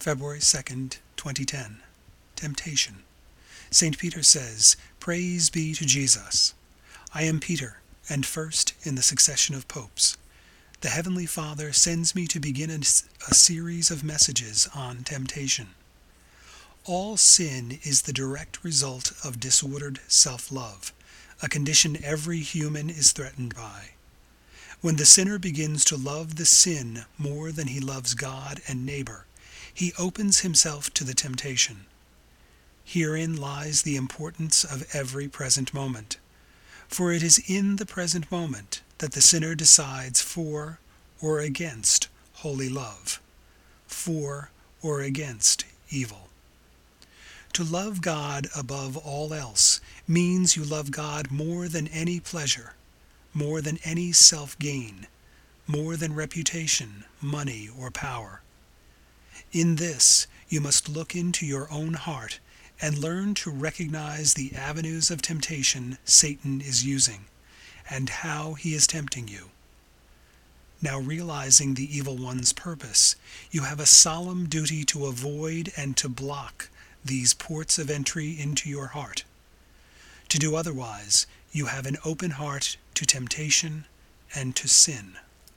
February 2nd, 2010. Temptation. St. Peter says, "Praise be to Jesus. I am Peter, and first in the succession of popes. The Heavenly Father sends me to begin a series of messages on temptation. All sin is the direct result of disordered self-love, a condition every human is threatened by. When the sinner begins to love the sin more than he loves God and neighbor, he opens himself to the temptation. Herein lies the importance of every present moment, for it is in the present moment that the sinner decides for or against holy love, for or against evil. To love God above all else means you love God more than any pleasure, more than any self-gain, more than reputation, money, or power. In this, you must look into your own heart and learn to recognize the avenues of temptation Satan is using, and how he is tempting you. Now, realizing the evil one's purpose, you have a solemn duty to avoid and to block these ports of entry into your heart. To do otherwise, you have an open heart to temptation and to sin.